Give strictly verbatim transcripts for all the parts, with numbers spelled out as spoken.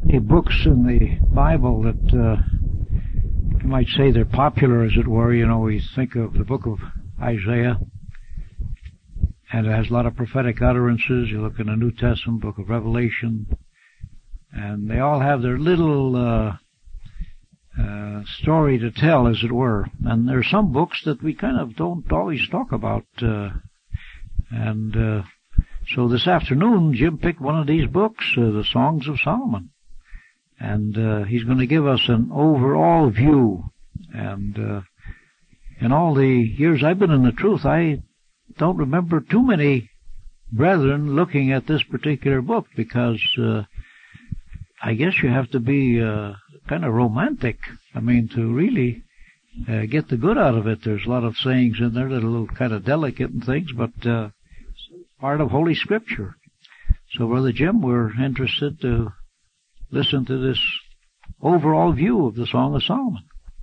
many books in the Bible that uh, you might say they're popular, as it were. You know, we think of the book of Isaiah, and it has a lot of prophetic utterances. You look in the New Testament, book of Revelation, and they all have their little uh, uh, story to tell, as it were. And there are some books that we kind of don't always talk about. Uh, and uh, so this afternoon, Jim picked one of these books, uh, the Songs of Solomon. And uh, he's going to give us an overall view. And uh, in all the years I've been in the truth, I don't remember too many brethren looking at this particular book, because uh, I guess you have to be uh, kind of romantic, I mean, to really uh, get the good out of it. There's a lot of sayings in there that are a little kind of delicate and things, but uh, part of Holy Scripture. So, Brother Jim, we're interested to listen to this overall view of the Song of Solomon.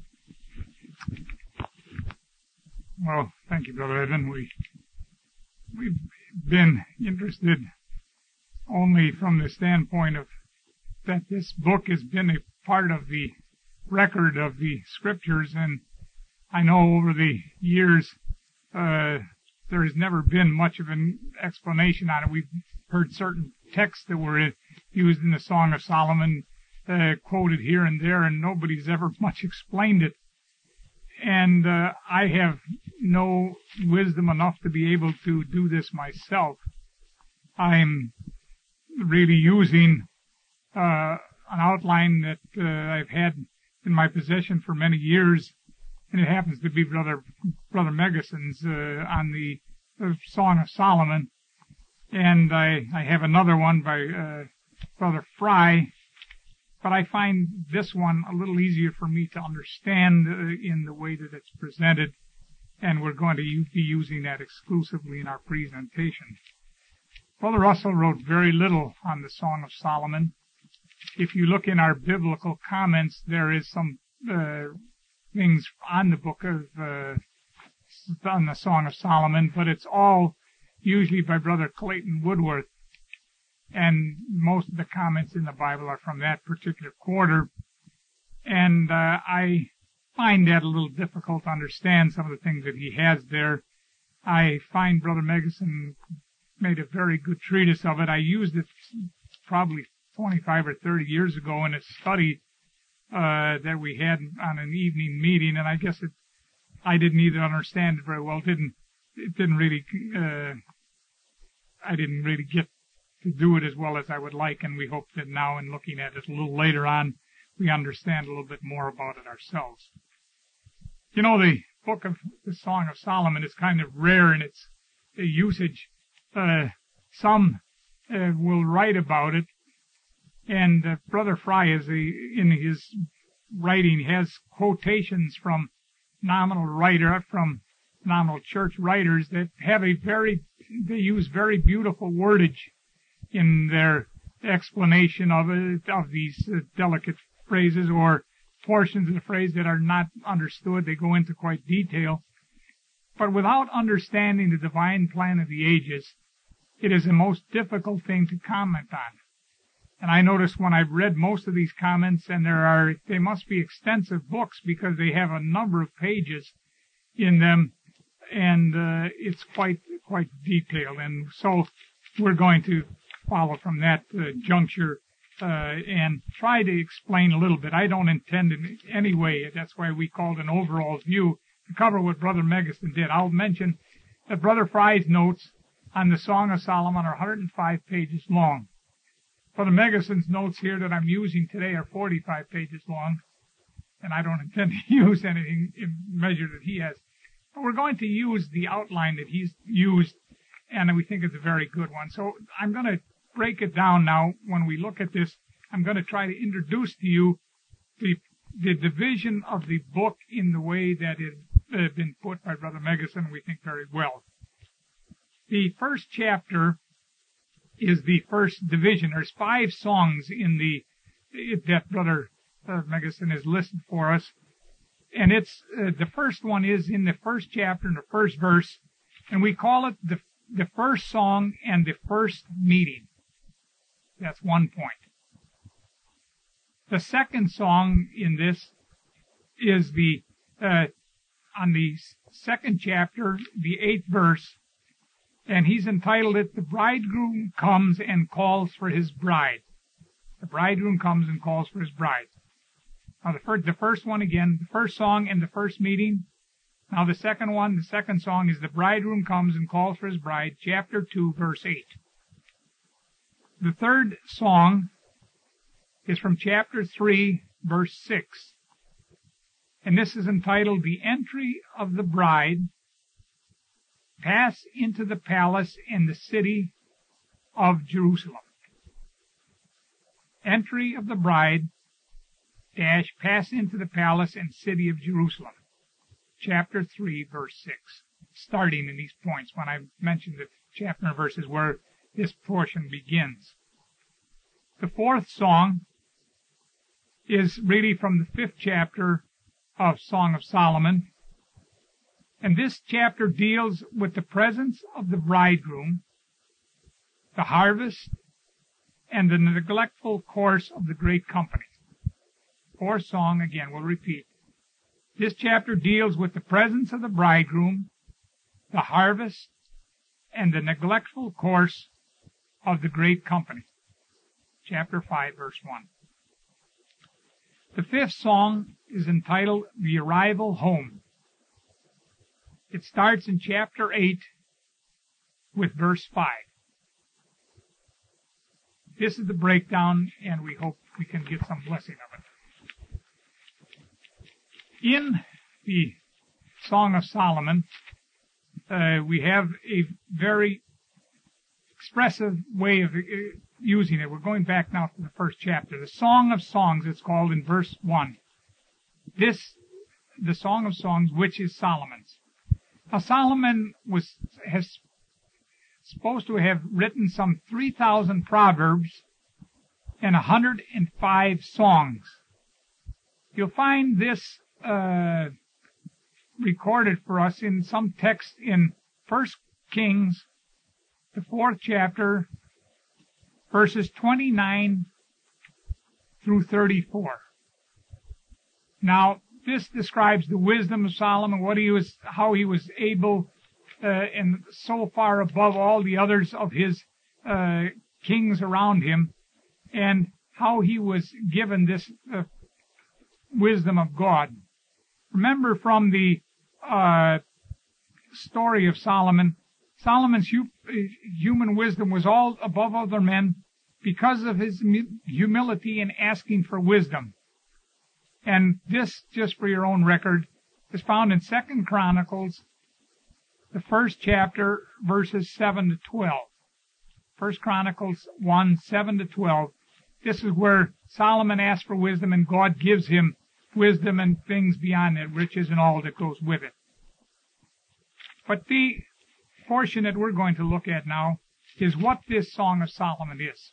Well, thank you, Brother Edwin. We, we've been interested only from the standpoint of that this book has been a part of the record of the Scriptures, and I know over the years uh, there has never been much of an explanation on it. We've heard certain texts that were used in the Song of Solomon uh, quoted here and there, and nobody's ever much explained it. And uh, I have no wisdom enough to be able to do this myself. I'm really using uh, an outline that uh, I've had in my possession for many years, and it happens to be Brother Brother Megason's uh, on the uh, Song of Solomon. And I, I have another one by uh, Brother Fry, but I find this one a little easier for me to understand uh, in the way that it's presented, and we're going to u- be using that exclusively in our presentation. Brother Russell wrote very little on the Song of Solomon. If you look in our biblical comments, there is some uh, things on the book of uh, on the Song of Solomon, but it's all usually by Brother Clayton Woodworth, and most of the comments in the Bible are from that particular quarter. And uh, I find that a little difficult to understand some of the things that he has there. I find Brother Megason made a very good treatise of it. I used it probably twenty-five or thirty years ago in a study uh, that we had on an evening meeting, and I guess it, I didn't either understand it very well. Didn't it didn't really uh, I didn't really get to do it as well as I would like, and we hope that now, in looking at it a little later on, we understand a little bit more about it ourselves. You know, the book of the Song of Solomon is kind of rare in its uh, usage. Uh, some uh, will write about it, and uh, Brother Fry, is a, in his writing, has quotations from nominal writer, from nominal church writers that have a very, they use very beautiful wordage in their explanation of it, of these uh, delicate phrases or portions of the phrase that are not understood. They go into quite detail. But without understanding the divine plan of the ages, it is the most difficult thing to comment on. And I notice when I've read most of these comments, and there are, they must be extensive books because they have a number of pages in them, and uh, it's quite quite detailed. And so we're going to follow from that uh, juncture uh, and try to explain a little bit. I don't intend in any way, that's why we called an overall view, to cover what Brother Megason did. I'll mention that Brother Fry's notes on the Song of Solomon are one hundred five pages long. Brother Megason's notes here that I'm using today are forty-five pages long, and I don't intend to use anything in measure that he has. But we're going to use the outline that he's used, and we think it's a very good one. So I'm going to break it down now. When we look at this, I'm going to try to introduce to you the the division of the book in the way that it has been put by Brother Megason, we think very well. The first chapter is the first division. There's five songs in the that Brother uh, Megason has listed for us, and it's uh, the first one is in the first chapter, in the first verse, and we call it the the first song and the first meeting. That's one point. The second song in this is the, uh, on the second chapter, the eighth verse, and he's entitled it, "The Bridegroom Comes and Calls for His Bride." The bridegroom comes and calls for his bride. Now the first, the first one again, the first song and the first meeting. Now the second one, the second song is "The Bridegroom Comes and Calls for His Bride," chapter two, verse eight. The third song is from chapter three, verse six. And this is entitled, "The Entry of the Bride, Pass into the Palace and the City of Jerusalem." Entry of the bride, dash, pass into the palace and city of Jerusalem. Chapter three, verse six. Starting in these points when I mentioned the chapter and verses where this portion begins. The fourth song is really from the fifth chapter of Song of Solomon. And this chapter deals with the presence of the bridegroom, the harvest, and the neglectful course of the great company. Fourth song, again, we'll repeat. This chapter deals with the presence of the bridegroom, the harvest, and the neglectful course of the great company. Chapter five, verse one. The fifth song is entitled, "The Arrival Home." It starts in chapter eight with verse five. This is the breakdown, and we hope we can get some blessing of it. In the Song of Solomon, uh, we have a very expressive way of uh, using it. We're going back now to the first chapter. The Song of Songs, it's called in verse one. This, the Song of Songs, which is Solomon's. Now Solomon was, has supposed to have written some three thousand proverbs and one hundred five songs. You'll find this uh, recorded for us in some text in First Kings, the fourth chapter, verses twenty-nine through thirty-four. Now, this describes the wisdom of Solomon, what he was, how he was able Uh, and so far above all the others of his uh, kings around him, and how he was given this uh, wisdom of God. Remember from the uh, story of Solomon, Solomon's hu- human wisdom was all above other men because of his humility in asking for wisdom. And this, just for your own record, is found in Second Chronicles, the first chapter, verses seven to twelve. First Chronicles one, seven to twelve. This is where Solomon asks for wisdom, and God gives him wisdom and things beyond it, riches and all that goes with it. But the portion that we're going to look at now is what this Song of Solomon is.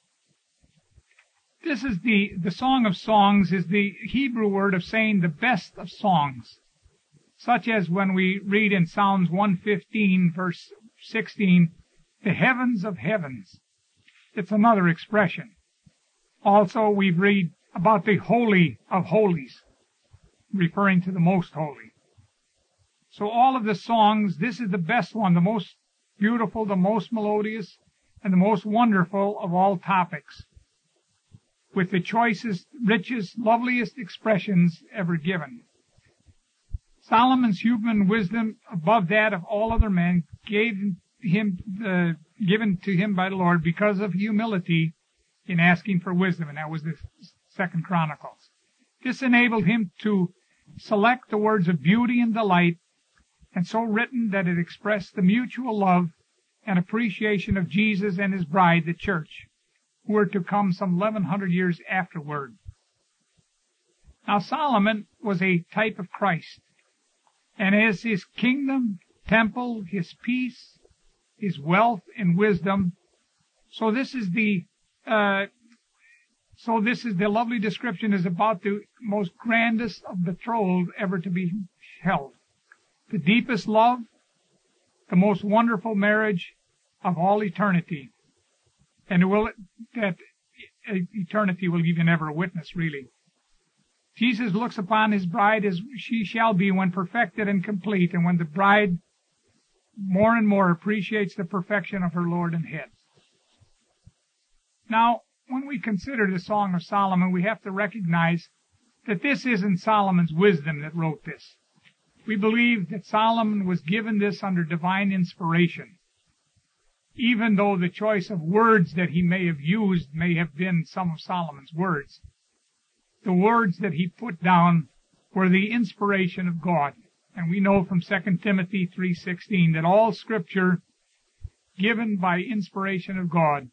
This is the, the Song of Songs is the Hebrew word of saying the best of songs. Such as when we read in Psalms one fifteen, verse sixteen, "The heavens of heavens." It's another expression. Also, we read about the Holy of Holies, referring to the Most Holy. So all of the songs, this is the best one, the most beautiful, the most melodious, and the most wonderful of all topics, with the choicest, richest, loveliest expressions ever given. Solomon's human wisdom, above that of all other men, gave him uh, given to him by the Lord because of humility in asking for wisdom, and that was the Second Chronicles. This enabled him to select the words of beauty and delight, and so written that it expressed the mutual love and appreciation of Jesus and his bride, the church, who were to come some eleven hundred years afterward. Now Solomon was a type of Christ. And as his kingdom, temple, his peace, his wealth and wisdom, so this is the uh, so this is the lovely description is about the most grandest of betrothal ever to be held, the deepest love, the most wonderful marriage of all eternity, and it will that eternity will even ever witness really Jesus looks upon his bride as she shall be when perfected and complete, and when the bride more and more appreciates the perfection of her Lord and Head. Now, when we consider the Song of Solomon, we have to recognize that this isn't Solomon's wisdom that wrote this. We believe that Solomon was given this under divine inspiration, even though the choice of words that he may have used may have been some of Solomon's words. The words that he put down were the inspiration of God. And we know from Second Timothy three sixteen that all Scripture given by inspiration of God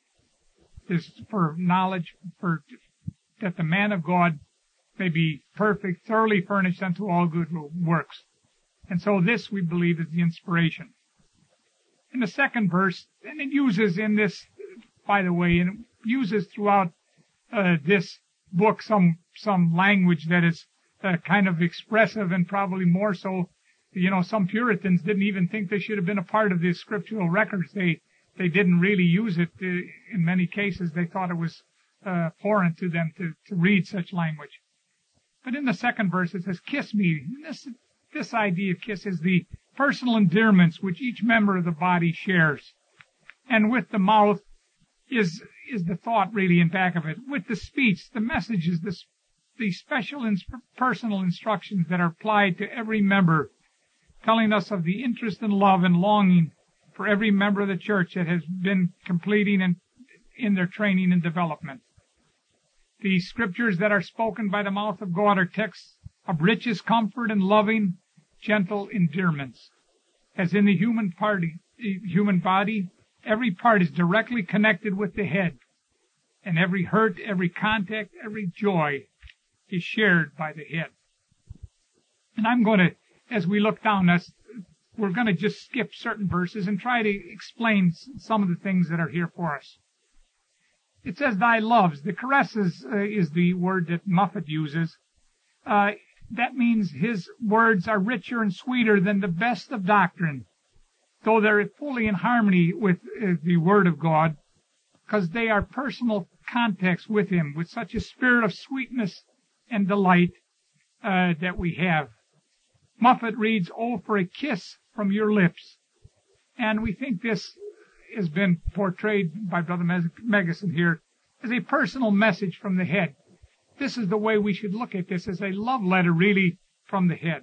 is for knowledge, for that the man of God may be perfect, thoroughly furnished unto all good works. And so this, we believe, is the inspiration. In the second verse, and it uses in this, by the way, and it uses throughout uh, this book some some language that is uh, kind of expressive and probably more so. You know, some Puritans didn't even think they should have been a part of the scriptural records. They they didn't really use it. Uh, in many cases, they thought it was uh, foreign to them to, to read such language. But in the second verse, it says, "Kiss me." And this this idea of kiss is the personal endearments which each member of the body shares. And with the mouth is is the thought really in back of it. With the speech, the messages, the, the special ins- personal instructions that are applied to every member, telling us of the interest and love and longing for every member of the church that has been completing and in their training and development. The scriptures that are spoken by the mouth of God are texts of richest comfort and loving, gentle endearments. As in the human party, human body, every part is directly connected with the head, and every hurt, every contact, every joy is shared by the head. And I'm going to, as we look down, that's, we're going to just skip certain verses and try to explain some of the things that are here for us. It says, "Thy loves." The caresses uh, is the word that Muffet uses. Uh, that means his words are richer and sweeter than the best of doctrine, though they're fully in harmony with uh, the Word of God, because they are personal contacts with Him, with such a spirit of sweetness and delight uh, that we have. Muffet reads, "Oh, for a kiss from your lips." And we think this has been portrayed by Brother Megison here as a personal message from the head. This is the way we should look at this, as a love letter really from the head.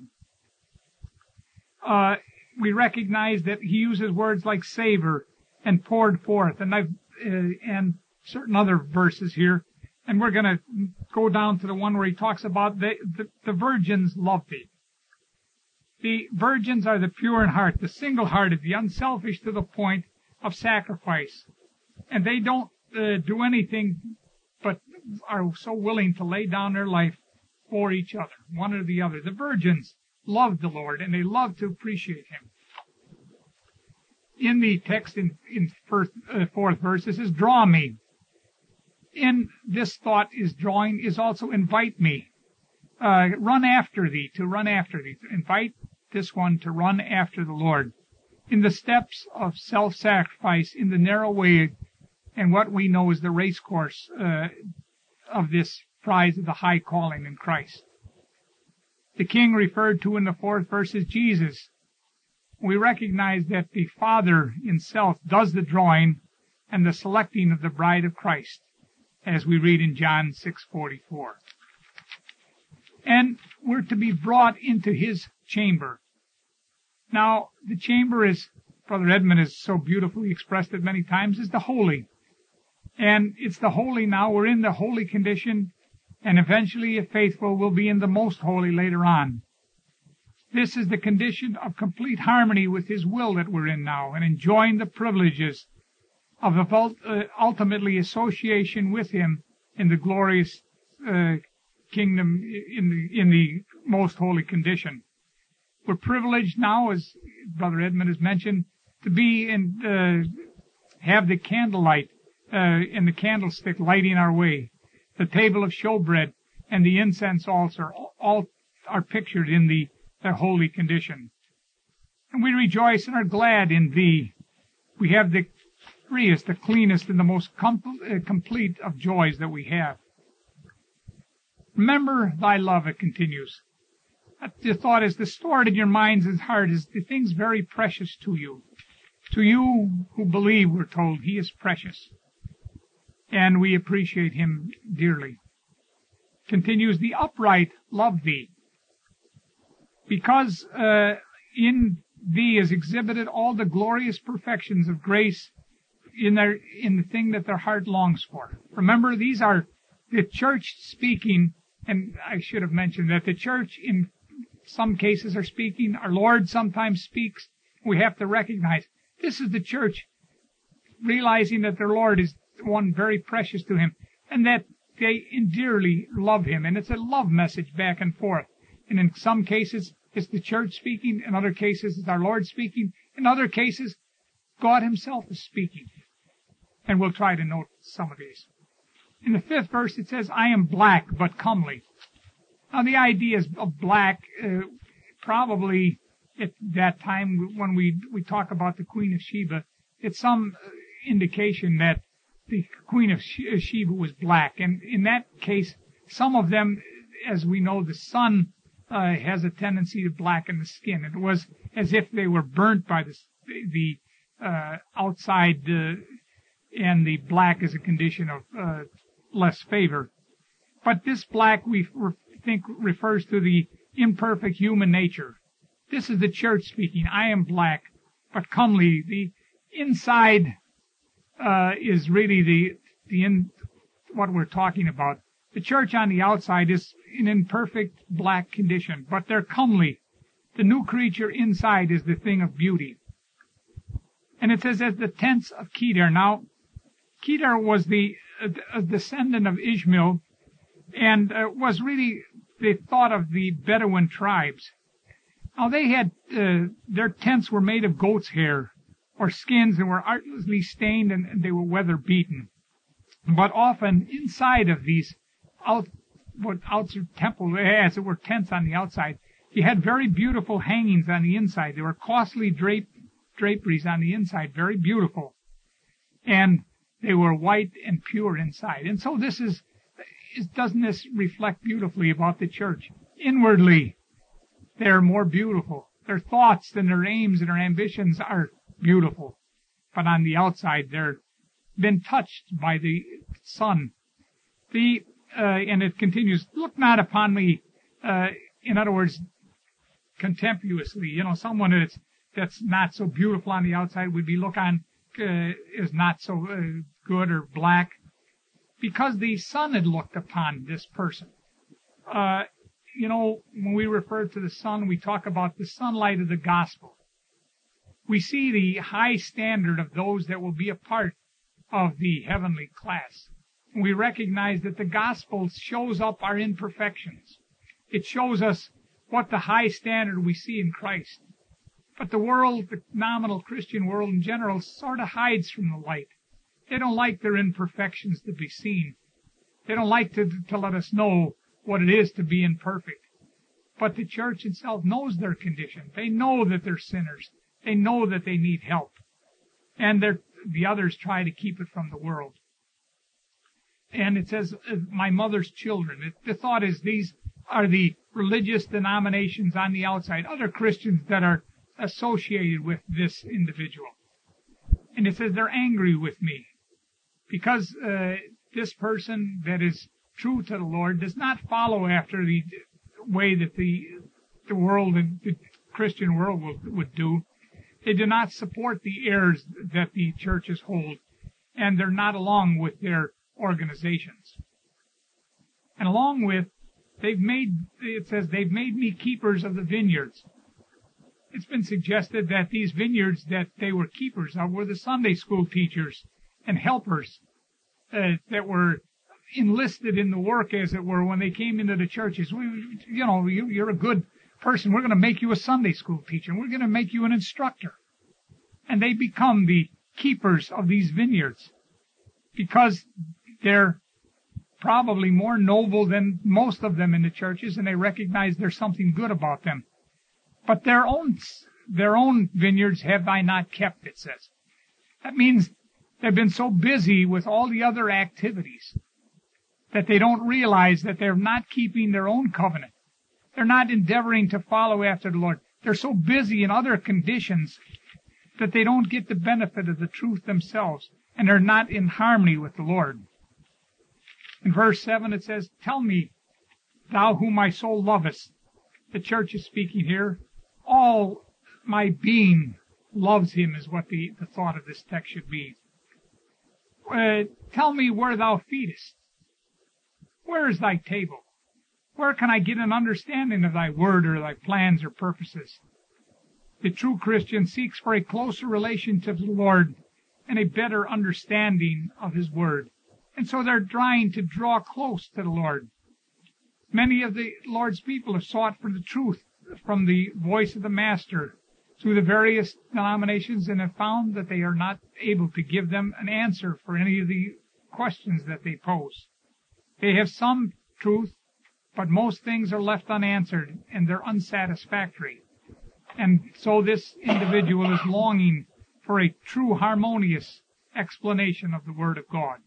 Uh, we recognize that he uses words like savor and poured forth, and I've, uh, and certain other verses here. And we're going to go down to the one where he talks about the, the, the virgins love thee. The virgins are the pure in heart, the single-hearted, the unselfish to the point of sacrifice. And they don't uh, do anything but are so willing to lay down their life for each other, one or the other. The virgins love the Lord, and they love to appreciate Him. In the text in, in first, uh, fourth verse, it says, "Draw me." In this thought is drawing, is also invite me. Uh, run after thee, to run after thee. To invite this one to run after the Lord. In the steps of self-sacrifice, in the narrow way, and what we know is the race course uh, of this prize of the high calling in Christ. The king referred to in the fourth verse is Jesus. We recognize that the Father himself does the drawing and the selecting of the bride of Christ, as we read in John six forty-four. And we're to be brought into his chamber. Now, the chamber is, Brother Edmund has so beautifully expressed it many times, is the holy. And it's the holy now. We're in the holy condition, and eventually, if faithful, we'll be in the most holy later on. This is the condition of complete harmony with His will that we're in now, and enjoying the privileges of uh, ultimately association with Him in the glorious uh, kingdom, in the in the most holy condition. We're privileged now, as Brother Edmund has mentioned, to be in uh, have the candlelight uh, and the candlestick lighting our way. The table of showbread and the incense altar all are pictured in the, the holy condition. And we rejoice and are glad in Thee. We have the freest, the cleanest, and the most com- uh, complete of joys that we have. Remember thy love, it continues. The thought is, the stored in your minds and heart is the things very precious to you. To you who believe, we're told, he is precious. And we appreciate him dearly. Continues, the upright love thee. Because uh, in thee is exhibited all the glorious perfections of grace in their in the thing that their heart longs for. Remember, these are the church speaking, and I should have mentioned that the church in some cases are speaking. Our Lord sometimes speaks. We have to recognize this is the church realizing that their Lord is one very precious to him and that they dearly love him. And it's a love message back and forth. And in some cases, it's the church speaking. In other cases, it's our Lord speaking. In other cases, God himself is speaking. And we'll try to note some of these. In the fifth verse, it says, I am black but comely. Now, the idea of black, uh, probably at that time when we we talk about the Queen of Sheba, it's some indication that the Queen of Sheba was black. And in that case, some of them, as we know, the sun uh, has a tendency to blacken the skin. It was as if they were burnt by the, the uh, outside, uh, and the black is a condition of uh, less favor. But this black, we think, refers to the imperfect human nature. This is the church speaking. I am black, but comely. The inside uh, is really the the in what we're talking about. The church on the outside is in imperfect black condition, but they're comely. The new creature inside is the thing of beauty. And it says, as the tents of Kedar. Now, Kedar was the a descendant of Ishmael, and uh, was really the thought of the Bedouin tribes. Now they had, uh, their tents were made of goat's hair or skins and were artfully stained, and, and they were weather beaten. But often inside of these out, what outside temple, as it were tents on the outside, you had very beautiful hangings on the inside. There were costly drape, draperies on the inside, very beautiful. And they were white and pure inside. And so this is, is, doesn't this reflect beautifully about the church? Inwardly, they're more beautiful. Their thoughts and their aims and their ambitions are beautiful. But on the outside, they're been touched by the sun. The, uh, and it continues, look not upon me, uh, in other words, contemptuously. You know, someone that's, that's not so beautiful on the outside would be looked on Uh, is not so uh, good or black, because the sun had looked upon this person. Uh, you know, when we refer to the sun, we talk about the sunlight of the gospel. We see the high standard of those that will be a part of the heavenly class. We recognize that the gospel shows up our imperfections. It shows us what the high standard we see in Christ. But the world, the nominal Christian world in general, sort of hides from the light. They don't like their imperfections to be seen. They don't like to, to let us know what it is to be imperfect. But the church itself knows their condition. They know that they're sinners. They know that they need help. And they're, the others try to keep it from the world. And it says, my mother's children. It, the thought is these are the religious denominations on the outside, other Christians that are associated with this individual. And it says they're angry with me because uh, this person that is true to the Lord does not follow after the way that the the world and the Christian world will, would do. They do not support the errors that the churches hold, and they're not along with their organizations. And along with, they've made, it says, they've made me keepers of the vineyards. It's been suggested that these vineyards that they were keepers of were the Sunday school teachers and helpers uh, that were enlisted in the work, as it were, when they came into the churches. We, you know, you, you're a good person. We're going to make you a Sunday school teacher. We're going to make you an instructor. And they become the keepers of these vineyards because they're probably more noble than most of them in the churches, and they recognize there's something good about them. But their own, their own vineyards have I not kept, it says. That means they've been so busy with all the other activities that they don't realize that they're not keeping their own covenant. They're not endeavoring to follow after the Lord. They're so busy in other conditions that they don't get the benefit of the truth themselves, and they're not in harmony with the Lord. In verse seven it says, "Tell me, thou whom my soul lovest." The church is speaking here. All my being loves him is what the, the thought of this text should be. Uh, tell me where thou feedest. Where is thy table? Where can I get an understanding of thy word or thy plans or purposes? The true Christian seeks for a closer relation to the Lord and a better understanding of his word. And so they're trying to draw close to the Lord. Many of the Lord's people have sought for the truth from the voice of the Master through the various denominations and have found that they are not able to give them an answer for any of the questions that they pose. They have some truth, but most things are left unanswered and they're unsatisfactory. And so this individual is longing for a true harmonious explanation of the Word of God.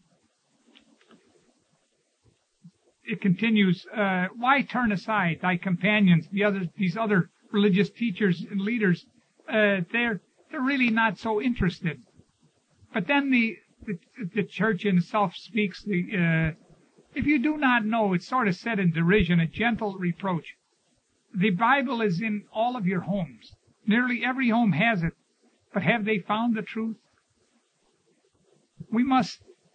It continues, uh, why turn aside thy companions, the other, these other religious teachers and leaders? Uh, they're, they're really not so interested. But then the, the, the church in itself speaks, the, uh, if you do not know, it's sort of said in derision, a gentle reproach. The Bible is in all of your homes. Nearly every home has it. But have they found the truth? We must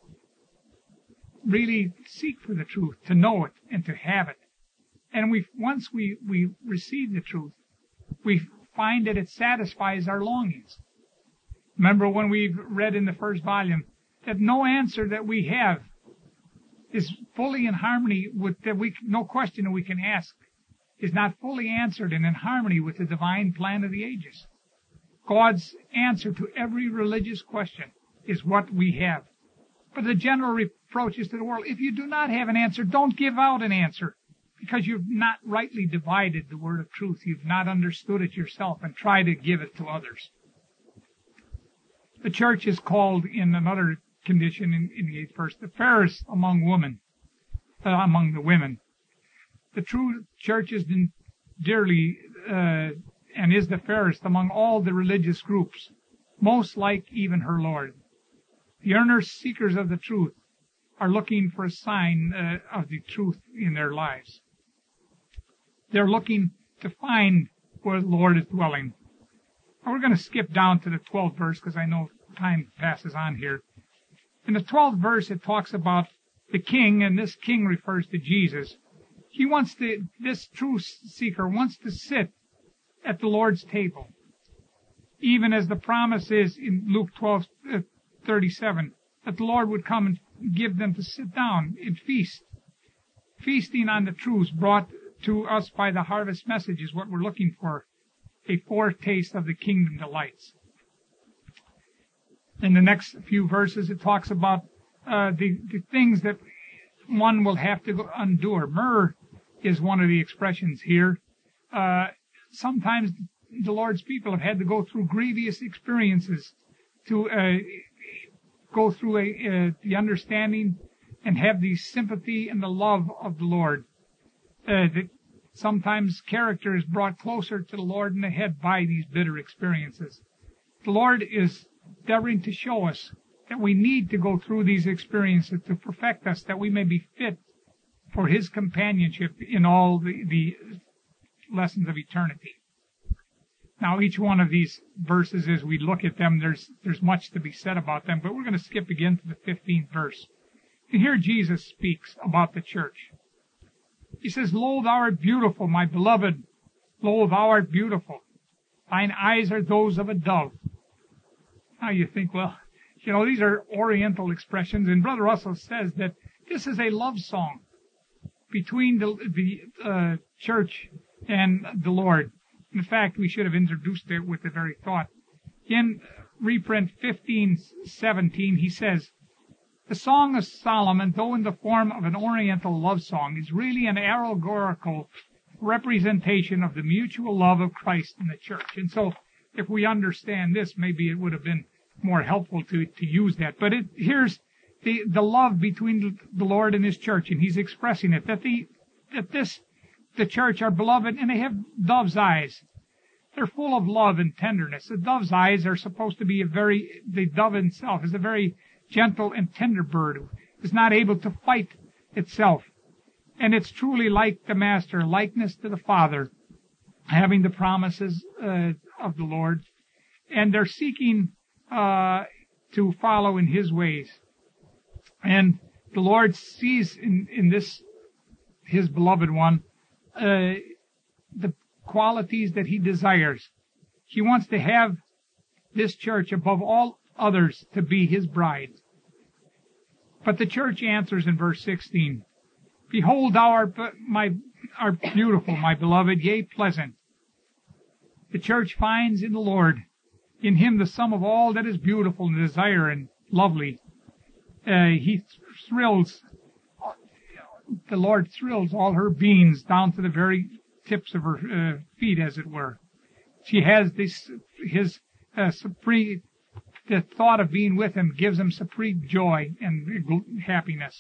really seek for the truth, to know it and to have it. And we, once we, we receive the truth, we find that it satisfies our longings. Remember when we read in the first volume that no answer that we have is fully in harmony with that we, no question that we can ask is not fully answered and in harmony with the divine plan of the ages. God's answer to every religious question is what we have. But the general reproach is to the world, if you do not have an answer, don't give out an answer, because you've not rightly divided the word of truth. You've not understood it yourself and try to give it to others. The church is called in another condition in, in the eighth verse, the fairest among women, uh, among the women. The true church is dearly uh, and is the fairest among all the religious groups, most like even her Lord. The earnest seekers of the truth are looking for a sign uh, of the truth in their lives. They're looking to find where the Lord is dwelling. Now we're going to skip down to the twelfth verse because I know time passes on here. In the twelfth verse it talks about the king, and this king refers to Jesus. He wants to, this truth seeker wants to sit at the Lord's table. Even as the promise is in Luke twelve thirty-seven, that the Lord would come and give them to sit down and feast. Feasting on the truths brought to us by the harvest message is what we're looking for, a foretaste of the kingdom delights. In the next few verses it talks about uh, the, the things that one will have to endure. Myrrh is one of the expressions here. Uh, sometimes the Lord's people have had to go through grievous experiences to uh, go through a, uh, the understanding and have the sympathy and the love of the Lord. Uh, that sometimes character is brought closer to the Lord in the head by these bitter experiences. The Lord is endeavoring to show us that we need to go through these experiences to perfect us, that we may be fit for His companionship in all the, the lessons of eternity. Now, each one of these verses, as we look at them, there's there's much to be said about them, but we're going to skip again to the fifteenth verse. And here Jesus speaks about the church. He says, Lo, thou art beautiful, my beloved. Lo, thou art beautiful. Thine eyes are those of a dove. Now you think, well, you know, these are Oriental expressions, and Brother Russell says that this is a love song between the, the uh, church and the Lord. In fact, we should have introduced it with the very thought. In reprint fifteen seventeen, he says, the Song of Solomon, though in the form of an Oriental love song, is really an allegorical representation of the mutual love of Christ and the church. And so, if we understand this, maybe it would have been more helpful to, to use that. But it, here's the, the love between the Lord and His church, and He's expressing it, that the, that this, the church are beloved, and they have dove's eyes. They're full of love and tenderness. The dove's eyes are supposed to be a very, the dove itself is a very gentle and tender bird who is not able to fight itself. And it's truly like the Master, likeness to the Father, having the promises uh, of the Lord. And they're seeking uh, to follow in His ways. And the Lord sees in, in this, His beloved one, uh, the qualities that He desires. He wants to have this church above all others to be His bride. But the church answers in verse sixteen, Behold, thou art, my, art beautiful, my beloved, yea, pleasant. The church finds in the Lord, in Him the sum of all that is beautiful and desire and lovely. Uh, he thrills, the Lord thrills all her beings down to the very tips of her uh, feet, as it were. She has this, His uh, supreme, the thought of being with Him gives Him supreme joy and happiness.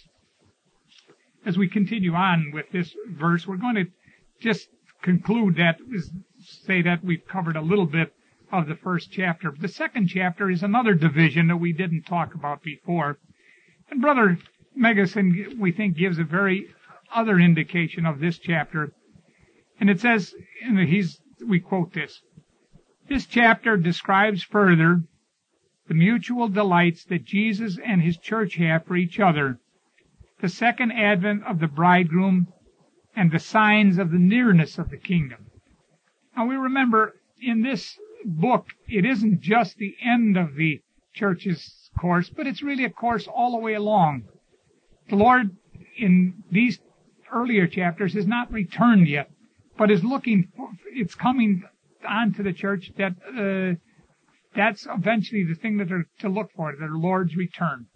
As we continue on with this verse, we're going to just conclude that, say that we've covered a little bit of the first chapter. The second chapter is another division that we didn't talk about before. And Brother Megason, we think, gives a very other indication of this chapter. And it says, and he's, we quote this, This chapter describes further the mutual delights that Jesus and His church have for each other, the second advent of the bridegroom, and the signs of the nearness of the kingdom. Now we remember, in this book, it isn't just the end of the church's course, but it's really a course all the way along. The Lord, in these earlier chapters, has not returned yet, but is looking for, it's coming on to the church that uh, that's eventually the thing that they're to look for, their Lord's return.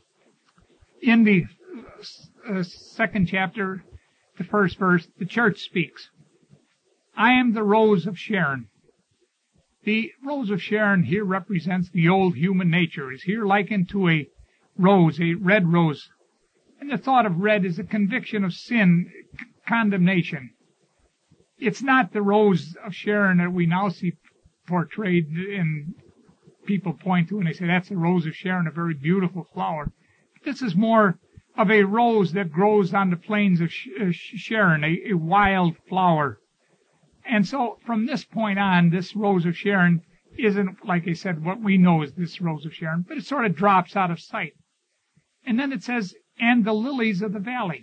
In the uh, second chapter, the first verse, the church speaks. I am the rose of Sharon. The rose of Sharon here represents the old human nature, is here likened to a rose, a red rose. And the thought of red is a conviction of sin, c- condemnation. It's not the rose of Sharon that we now see portrayed, and people point to and they say, that's the rose of Sharon, a very beautiful flower. This is more of a rose that grows on the plains of Sharon, a, a wild flower. And so from this point on, this rose of Sharon isn't, like I said, what we know as this rose of Sharon, but it sort of drops out of sight. And then it says, and the lilies of the valley.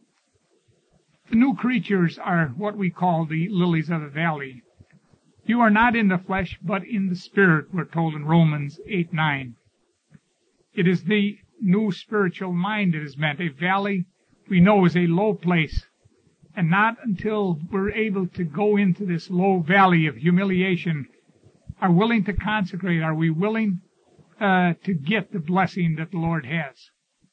The new creatures are what we call the lilies of the valley. You are not in the flesh, but in the spirit, we're told in Romans eight nine. It is the new spiritual mind that is meant. A valley, we know, is a low place. And not until we're able to go into this low valley of humiliation, are willing to consecrate, are we willing uh, to get the blessing that the Lord has.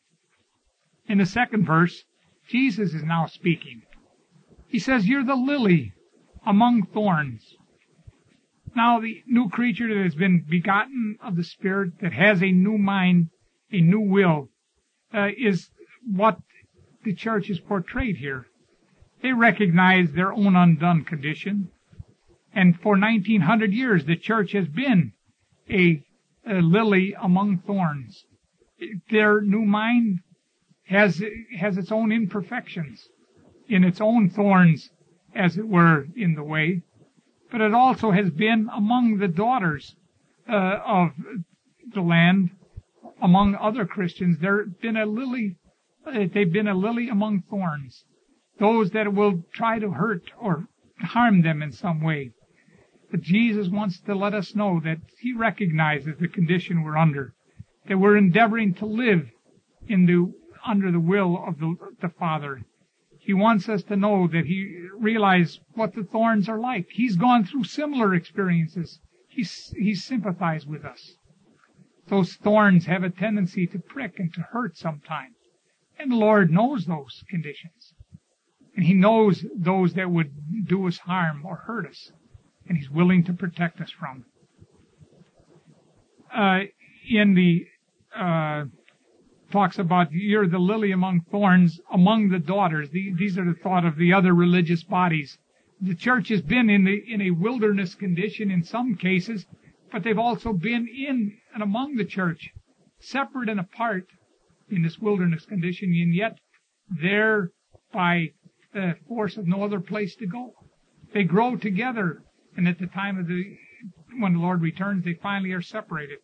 In the second verse, Jesus is now speaking. He says, you're the lily among thorns. Now, the new creature that has been begotten of the Spirit, that has a new mind, a new will, uh, is what the church is portrayed here. They recognize their own undone condition. And for nineteen hundred years, the church has been a, a lily among thorns. Their new mind has, has its own imperfections, in its own thorns, as it were, in the way. But it also has been among the daughters uh, of the land, among other Christians. They've been a lily, uh, they've been a lily among thorns. Those that will try to hurt or harm them in some way. But Jesus wants to let us know that He recognizes the condition we're under, that we're endeavoring to live in the, under the will of the, the Father. He wants us to know that He realizes what the thorns are like. He's gone through similar experiences. He's, he's sympathized with us. Those thorns have a tendency to prick and to hurt sometimes. And the Lord knows those conditions. And He knows those that would do us harm or hurt us. And He's willing to protect us from. Uh, in the uh, talks about you're the lily among thorns among the daughters. The, these are the thought of the other religious bodies. The church has been in the in a wilderness condition in some cases, but they've also been in and among the church, separate and apart in this wilderness condition, and yet they're by the force of no other place to go. They grow together, and at the time of the when the Lord returns, they finally are separated.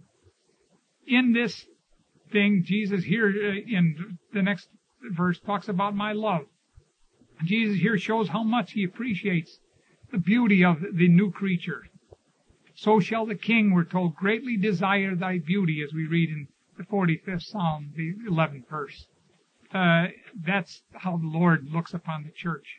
In this thing, Jesus here in the next verse talks about my love. Jesus here shows how much he appreciates the beauty of the new creature. So shall the king, we're told, greatly desire thy beauty, as we read in the forty-fifth Psalm, the eleventh verse. Uh, that's how the Lord looks upon the church.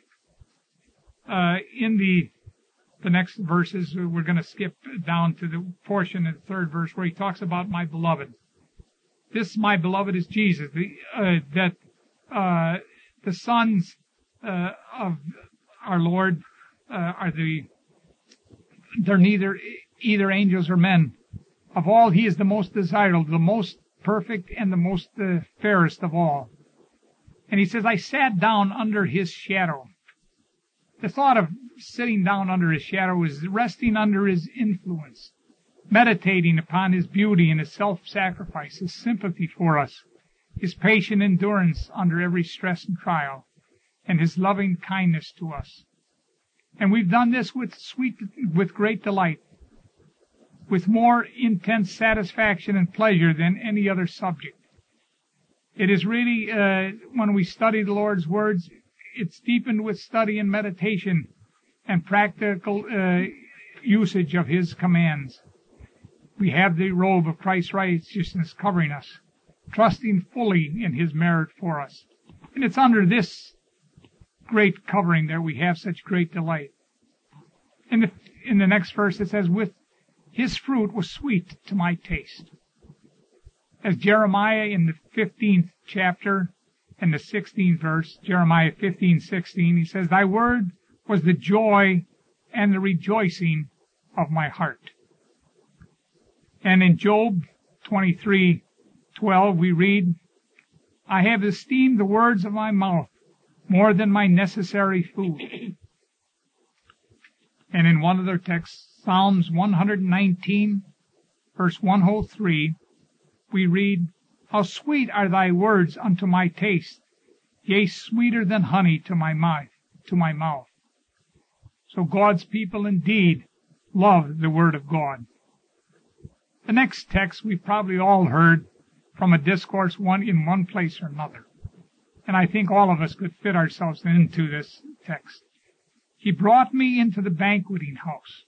Uh, in the the next verses, we're going to skip down to the portion in the third verse where he talks about my beloved. This, my beloved, is Jesus. The, uh, that uh, the sons uh, of our Lord uh, are the they're neither either angels or men. Of all, he is the most desirable, the most perfect, and the most uh, fairest of all. And he says, I sat down under his shadow. The thought of sitting down under his shadow is resting under his influence, meditating upon his beauty and his self-sacrifice, his sympathy for us, his patient endurance under every stress and trial, and his loving kindness to us. And we've done this with sweet, with great delight, with more intense satisfaction and pleasure than any other subject. It is really, uh, when we study the Lord's words, it's deepened with study and meditation and practical uh, usage of his commands. We have the robe of Christ's righteousness covering us, trusting fully in his merit for us. And it's under this great covering that we have such great delight. In the, in the next verse it says, with his fruit was sweet to my taste. As Jeremiah in the fifteenth chapter and the sixteenth verse, Jeremiah fifteen sixteen, he says, thy word was the joy and the rejoicing of my heart. And in Job twenty-three twelve we read, I have esteemed the words of my mouth more than my necessary food. And in one of their texts, Psalms one nineteen, verse one oh three, we read, how sweet are thy words unto my taste, yea, sweeter than honey to my mouth, to my mouth. So God's people indeed love the word of God. The next text we've probably all heard from a discourse one in one place or another. And I think all of us could fit ourselves into this text. He brought me into the banqueting house.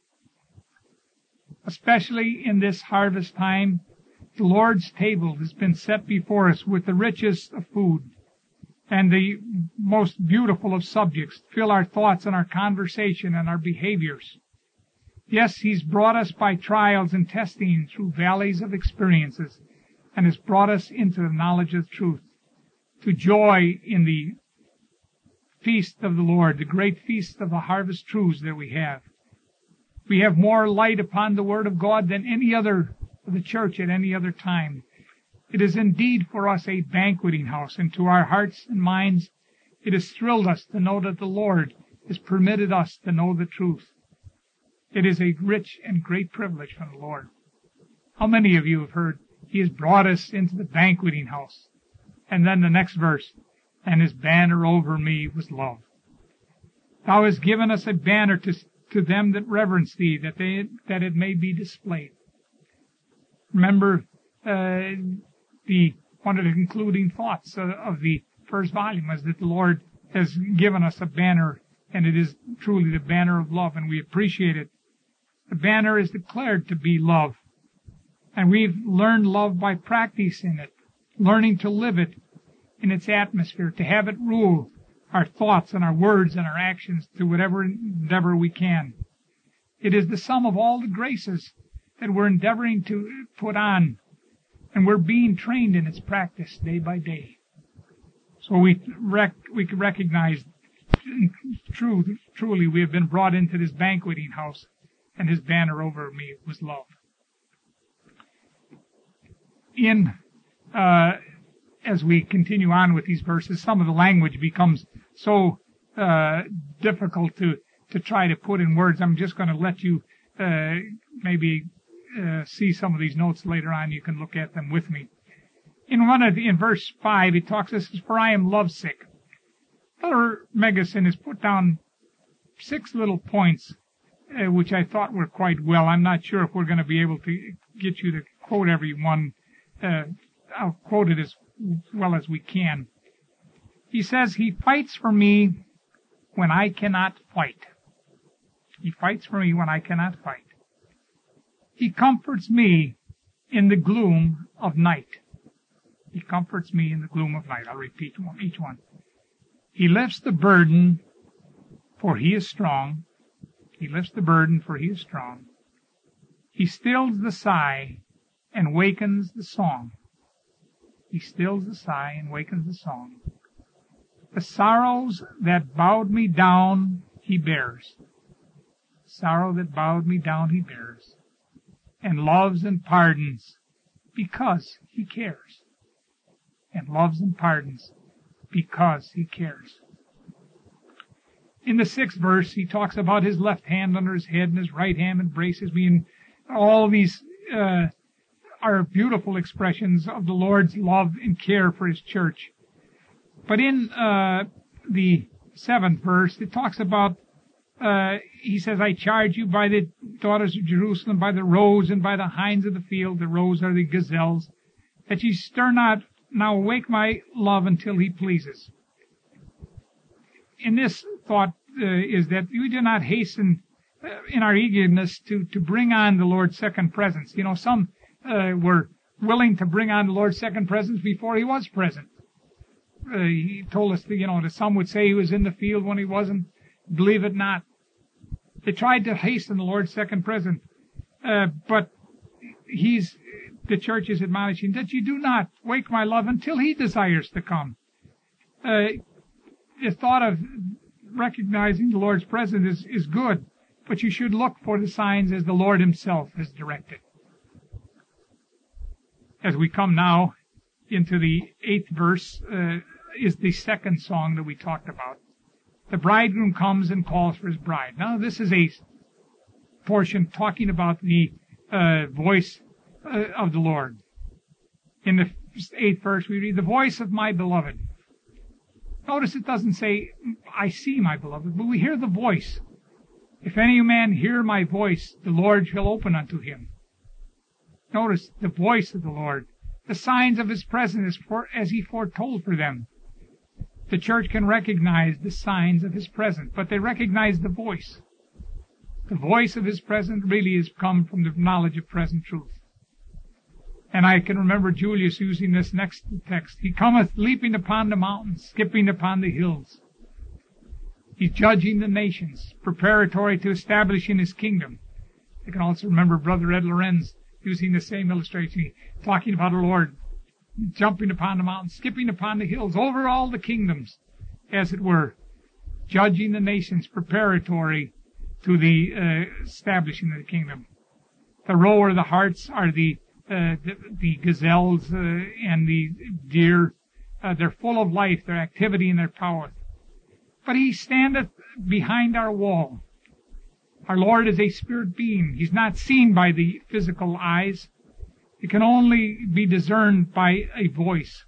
Especially in this harvest time, the Lord's table has been set before us with the richest of food and the most beautiful of subjects, fill our thoughts and our conversation and our behaviors. Yes, he's brought us by trials and testing through valleys of experiences and has brought us into the knowledge of truth, to joy in the feast of the Lord, the great feast of the harvest truths that we have. We have more light upon the Word of God than any other of the church at any other time. It is indeed for us a banqueting house, and to our hearts and minds it has thrilled us to know that the Lord has permitted us to know the truth. It is a rich and great privilege from the Lord. How many of you have heard, he has brought us into the banqueting house? And then the next verse, and his banner over me was love. Thou hast given us a banner to, to them that reverence thee, that they, that it may be displayed. Remember, uh, the, one of the concluding thoughts of, of the first volume was that the Lord has given us a banner, and it is truly the banner of love, and we appreciate it. The banner is declared to be love, and we've learned love by practicing it, learning to live it in its atmosphere, to have it rule our thoughts and our words and our actions to whatever endeavor we can. It is the sum of all the graces that we're endeavoring to put on, and we're being trained in its practice day by day. So we rec- we can recognize, true, truly, we have been brought into this banqueting house, and his banner over me was love. In uh, as we continue on with these verses, some of the language becomes so uh, difficult to, to try to put in words. I'm just going to let you uh, maybe uh, see some of these notes later on. You can look at them with me. In one of the, in verse five, it talks, this is, for I am lovesick. Brother Megason has put down six little points, uh, which I thought were quite well. I'm not sure if we're going to be able to get you to quote every one. Uh, I'll quote it as well as we can. He says, he fights for me when I cannot fight. He fights for me when I cannot fight. He comforts me in the gloom of night. He comforts me in the gloom of night. I'll repeat one, each one. He lifts the burden, for he is strong. He lifts the burden, for he is strong. He stills the sigh and wakens the song. He stills the sigh and wakens the song. The sorrows that bowed me down, he bears. The sorrow that bowed me down, he bears. And loves and pardons because he cares. And loves and pardons because he cares. In the sixth verse, he talks about his left hand under his head and his right hand embraces me. And all these uh, are beautiful expressions of the Lord's love and care for his church. But in uh, the seventh verse, it talks about, uh, he says, I charge you by the daughters of Jerusalem, by the roes and by the hinds of the field, the roes are the gazelles, that ye stir not, now awake my love until he pleases. In this thought uh, is that we do not hasten uh, in our eagerness to, to bring on the Lord's second presence. You know, some uh, were willing to bring on the Lord's second presence before he was present. Uh, he told us that, you know, that some would say he was in the field when he wasn't. Believe it not. They tried to hasten the Lord's second presence. Uh, but he's, the church is admonishing that you do not wake my love until he desires to come. Uh, the thought of recognizing the Lord's presence is, is good, but you should look for the signs as the Lord himself has directed. As we come now into the eighth verse, uh, is the second song that we talked about. The bridegroom comes and calls for his bride. Now, this is a portion talking about the uh, voice uh, of the Lord. In the eighth verse, we read, the voice of my beloved. Notice it doesn't say, I see my beloved, but we hear the voice. If any man hear my voice, the Lord shall open unto him. Notice the voice of the Lord. The signs of his presence for, as he foretold for them. The church can recognize the signs of his presence, but they recognize the voice. The voice of his presence really has come from the knowledge of present truth. And I can remember Julius using this next text. He cometh leaping upon the mountains, skipping upon the hills. He's judging the nations, preparatory to establishing his kingdom. I can also remember Brother Ed Lorenz using the same illustration, talking about the Lord jumping upon the mountains, skipping upon the hills, over all the kingdoms, as it were, judging the nations preparatory to the uh, establishing of the kingdom. The roe or the harts are the uh, the, the gazelles uh, and the deer. Uh, they're full of life, their activity and their power. But he standeth behind our wall. Our Lord is a spirit being. He's not seen by the physical eyes. It can only be discerned by a voice.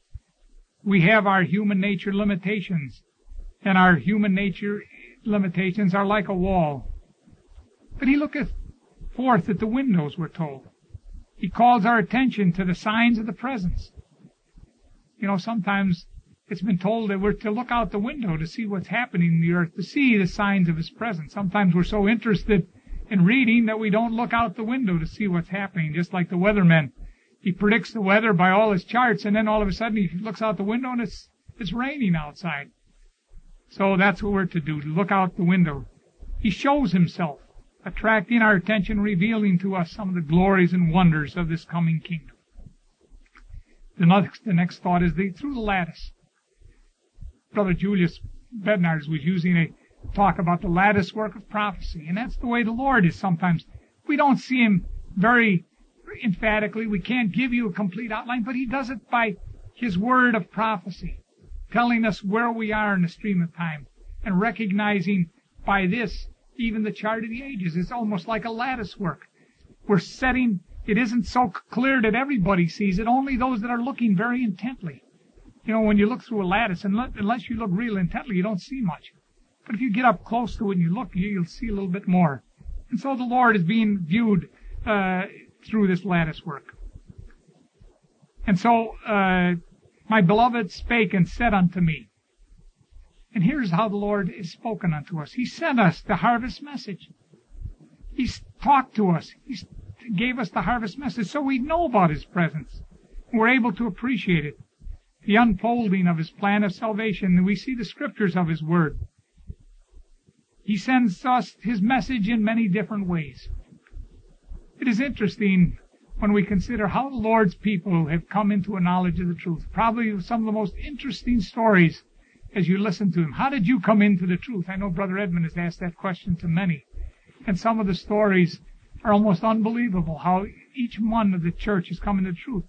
We have our human nature limitations, and our human nature limitations are like a wall. But he looketh forth at the windows, we're told. He calls our attention to the signs of the presence. You know, sometimes it's been told that we're to look out the window to see what's happening in the earth, to see the signs of his presence. Sometimes we're so interested in reading that we don't look out the window to see what's happening, just like the weatherman. He predicts the weather by all his charts, and then all of a sudden he looks out the window and it's it's raining outside. So that's what we're to do, to look out the window. He shows himself, attracting our attention, revealing to us some of the glories and wonders of this coming kingdom. The next, the next thought is the through the lattice. Brother Julius Bednarz was using a talk about the lattice work of prophecy, and that's the way the Lord is sometimes. We don't see him very emphatically. We can't give you a complete outline, but he does it by His word of prophecy, telling us where we are in the stream of time, and recognizing by this even the chart of the ages. It's almost like a lattice work. We're setting, it isn't so clear that everybody sees it, only those that are looking very intently. You know, when you look through a lattice, unless you look real intently, you don't see much. But if you get up close to it and you look, you'll see a little bit more. And so the Lord is being viewed uh, through this lattice work. And so, uh, my beloved spake and said unto me. And here's how the Lord is spoken unto us. He sent us the harvest message. He's talked to us. He gave us the harvest message so we know about His presence. We're able to appreciate it. The unfolding of His plan of salvation, and we see the scriptures of His word. He sends us His message in many different ways. It is interesting when we consider how the Lord's people have come into a knowledge of the truth. Probably some of the most interesting stories as you listen to Him. How did you come into the truth? I know Brother Edmund has asked that question to many. And some of the stories are almost unbelievable, how each one of the church has come into truth.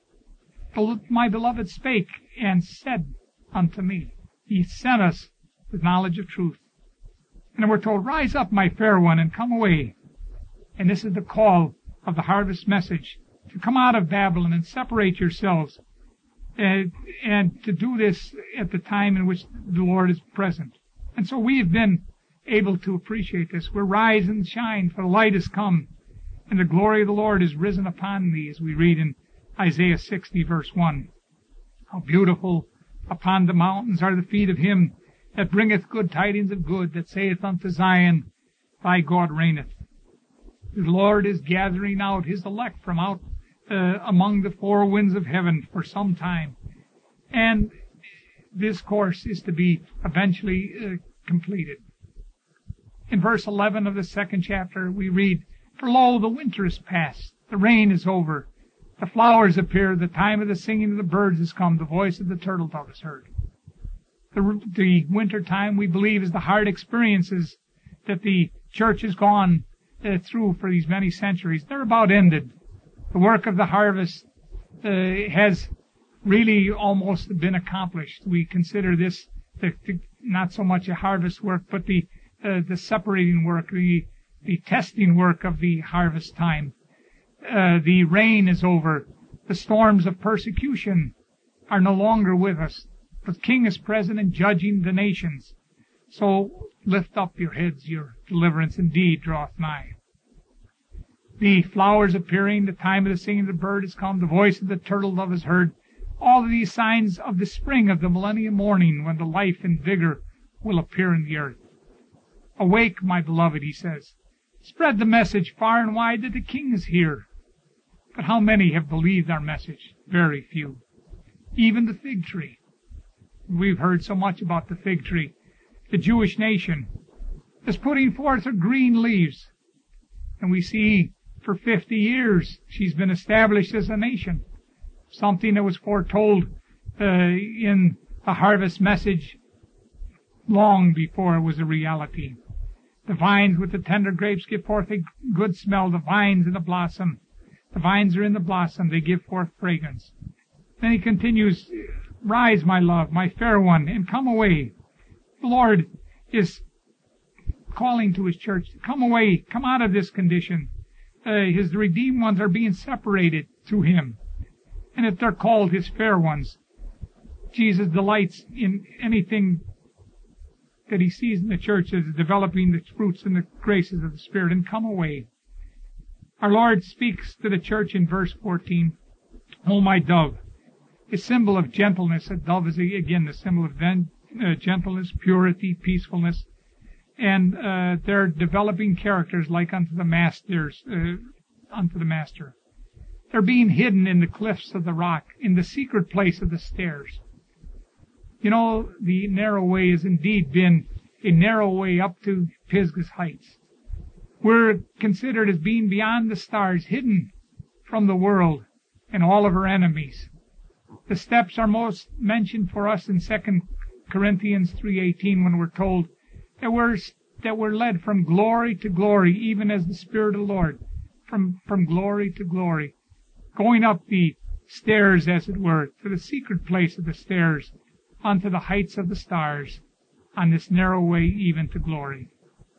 My beloved spake and said unto me. He sent us with knowledge of truth. And we're told, rise up, my fair one, and come away. And this is the call of the harvest message, to come out of Babylon and separate yourselves, and, and to do this at the time in which the Lord is present. And so we have been able to appreciate this. We're rise and shine, for the light has come, and the glory of the Lord is risen upon thee, as we read in Isaiah sixty, verse one. How beautiful upon the mountains are the feet of him that bringeth good tidings of good, that saith unto Zion, thy God reigneth. The Lord is gathering out His elect from out uh, among the four winds of heaven for some time. And this course is to be eventually uh, completed. In verse eleven of the second chapter, we read, for lo, the winter is past, the rain is over, the flowers appear, the time of the singing of the birds is come, the voice of the turtle dove is heard. The, the winter time, we believe, is the hard experiences that the church has gone Uh, through for these many centuries. They're about ended. The work of the harvest uh, has really almost been accomplished. We consider this the, the, not so much a harvest work, but the uh, the separating work, the the testing work of the harvest time. Uh, the rain is over. The storms of persecution are no longer with us. The King is present and judging the nations. So lift up your heads, your deliverance indeed draweth nigh. The flowers appearing, the time of the singing of the bird is come, the voice of the turtle dove is heard. All of these signs of the spring of the millennium morning, when the life and vigor will appear in the earth. Awake, my beloved, he says. Spread the message far and wide that the King is here. But how many have believed our message? Very few. Even the fig tree. We've heard so much about the fig tree. The Jewish nation is putting forth her green leaves. And we see for fifty years she's been established as a nation. Something that was foretold uh, in a harvest message long before it was a reality. The vines with the tender grapes give forth a good smell. The vines in the blossom. The vines are in the blossom. They give forth fragrance. Then he continues, rise, my love, my fair one, and come away. The Lord is calling to His church to come away, come out of this condition. Uh, his redeemed ones are being separated to Him. And if they're called His fair ones, Jesus delights in anything that He sees in the church as developing the fruits and the graces of the Spirit, and come away. Our Lord speaks to the church in verse fourteen, O my dove, a symbol of gentleness. A dove is, again, the symbol of then, uh, gentleness, purity, peacefulness. And uh, they're developing characters like unto the masters, uh, unto the master. They're being hidden in the cliffs of the rock, in the secret place of the stairs. You know, the narrow way has indeed been a narrow way up to Pisgah's heights. We're considered as being beyond the stars, hidden from the world and all of her enemies. The steps are most mentioned for us in Second Corinthians three eighteen, when we're told that we're, that we're led from glory to glory, even as the Spirit of the Lord, from, from glory to glory, going up the stairs, as it were, to the secret place of the stairs, unto the heights of the stars, on this narrow way even to glory.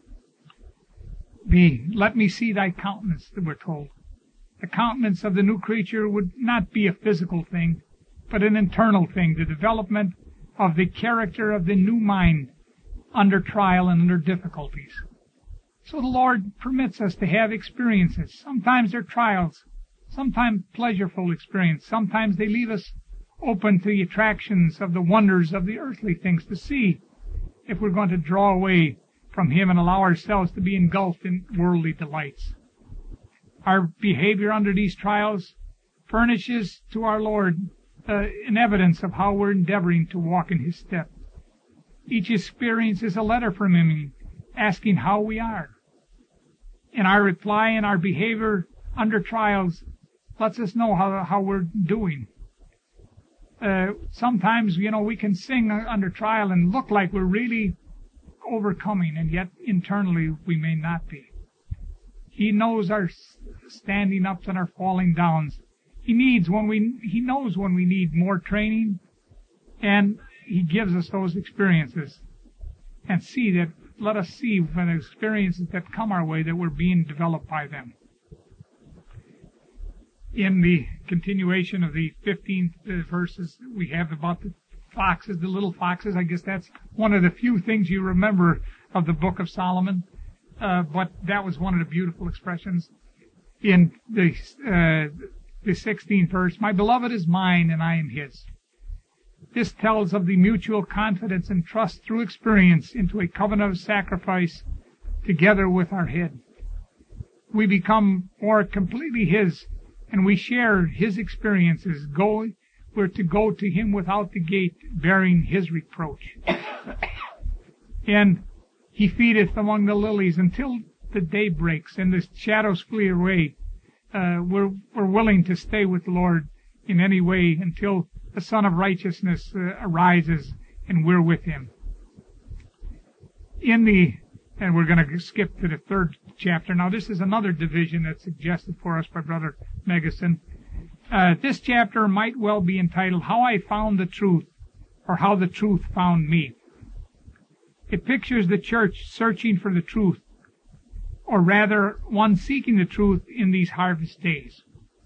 The, let me see thy countenance, that we're told. The countenance of the new creature would not be a physical thing, but an internal thing, the development of the character of the new mind under trial and under difficulties. So the Lord permits us to have experiences. Sometimes they're trials, sometimes pleasureful experience. Sometimes they leave us open to the attractions of the wonders of the earthly things to see if we're going to draw away from Him and allow ourselves to be engulfed in worldly delights. Our behavior under these trials furnishes to our Lord uh, an evidence of how we're endeavoring to walk in His step. Each experience is a letter from Him asking how we are. And our reply and our behavior under trials lets us know how, how we're doing. Uh, sometimes, you know, we can sing under trial and look like we're really overcoming, and yet internally we may not be. He knows our standing ups and our falling downs. He needs when we, He knows when we need more training, and He gives us those experiences. And see that, let us see when the experiences that come our way that we're being developed by them. In the continuation of the fifteenth verses, we have about the foxes, the little foxes. I guess that's one of the few things you remember of the Book of Solomon. Uh, but that was one of the beautiful expressions. In the, uh, the sixteenth verse, my beloved is mine and I am his. This tells of the mutual confidence and trust through experience into a covenant of sacrifice together with our head. We become more completely his, and we share his experiences. Go, we're to go to him without the gate, bearing his reproach. And he feedeth among the lilies until the day breaks and the shadows flee away. Uh, we're, we're willing to stay with the Lord in any way until the Son of Righteousness uh, arises and we're with him. In the, and we're going to skip to the third chapter. Now this is another division that's suggested for us by Brother Megason. Uh, this chapter might well be entitled, How I Found the Truth, or How the Truth Found Me. It pictures the church searching for the truth, or rather, one seeking the truth in these harvest days.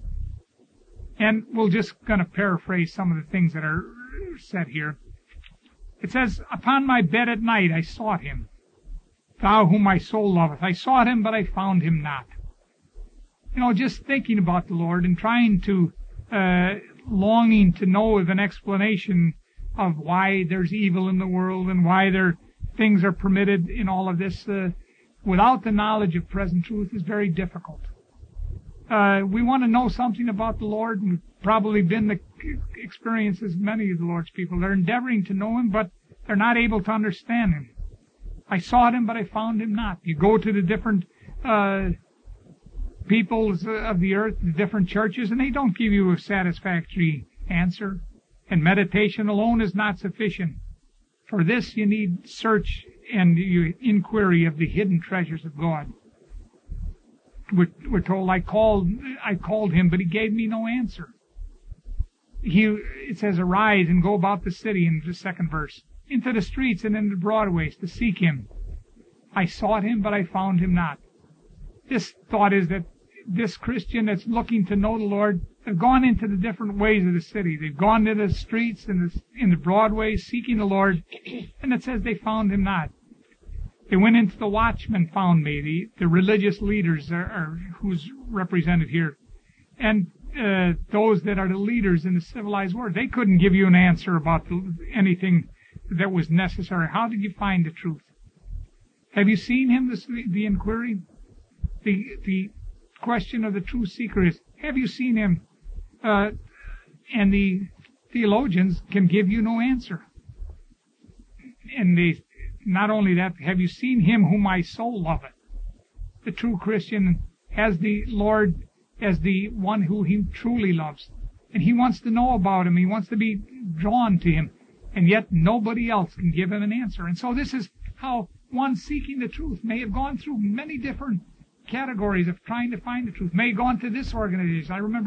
And we're just going to paraphrase some of the things that are said here. It says, Upon my bed at night I sought him, thou whom my soul loveth. I sought him, but I found him not. You know, just thinking about the Lord and trying to, uh, longing to know of an explanation of why there's evil in the world and why there things are permitted in all of this, uh, without the knowledge of present truth is very difficult. Uh, we want to know something about the Lord, and we've probably been the experiences of many of the Lord's people. They're endeavoring to know him, but they're not able to understand him. I sought him, but I found him not. You go to the different uh, peoples of the earth, the different churches, and they don't give you a satisfactory answer. And meditation alone is not sufficient. For this you need search and inquiry of the hidden treasures of God. We're, we're told, I called, I called him, but he gave me no answer. He, it says, arise and go about the city in the second verse, into the streets and in the broadways to seek him. I sought him, but I found him not. This thought is that this Christian that's looking to know the Lord, they've gone into the different ways of the city. They've gone to the streets and the, in the broadways seeking the Lord, and it says they found him not. They went into the watchmen, found me. The, the religious leaders are, are who's represented here. And uh, those that are the leaders in the civilized world, they couldn't give you an answer about the, anything that was necessary. How did you find the truth? Have you seen him, the, the inquiry? The, the question of the true seeker is, have you seen him? Uh, and the theologians can give you no answer. And they, not only that, have you seen him whom my soul loveth? The true Christian has the Lord as the one who he truly loves. And he wants to know about him. He wants to be drawn to him. And yet nobody else can give him an answer. And so this is how one seeking the truth may have gone through many different categories of trying to find the truth. May have gone to this organization. I remember